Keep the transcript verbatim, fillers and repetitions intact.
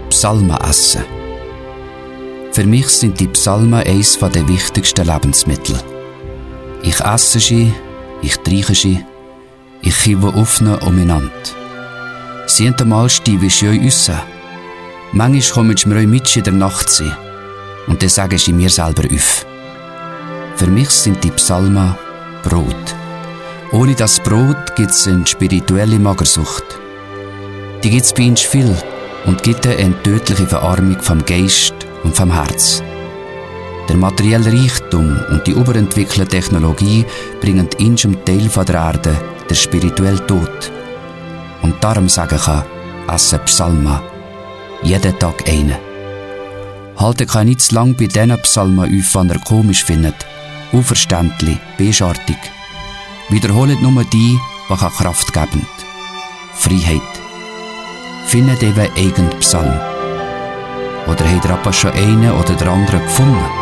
Psalmen essen. Für mich sind die Psalmen eines der wichtigsten Lebensmittel. Ich esse sie, ich trinke sie, ich kippe auf ihnen umeinander. Sie haben einmal Stieve schön üsse. Manchmal komme ich mir mit in der Nacht sein und dann sage ich mir selber auf. Für mich sind die Psalmen Brot. Ohne das Brot gibt es eine spirituelle Magersucht. Die gibt es bei uns viel und gibt eine tödliche Verarmung vom Geist und vom Herz. Der materielle Reichtum und die überentwickelte Technologie bringen in einem Teil der Erde den spirituellen Tod. Und darum sage ich, esse Psalmen. Jeden Tag einen. Halte kein nicht zu lang bei diesen Psalmen auf, die ihr komisch findet, unverständlich, beschartig. Wiederholt nur die, die Kraft geben. Freiheit. Findet eben eigenen Psalm. Oder habt ihr aber schon einen oder den anderen gefunden?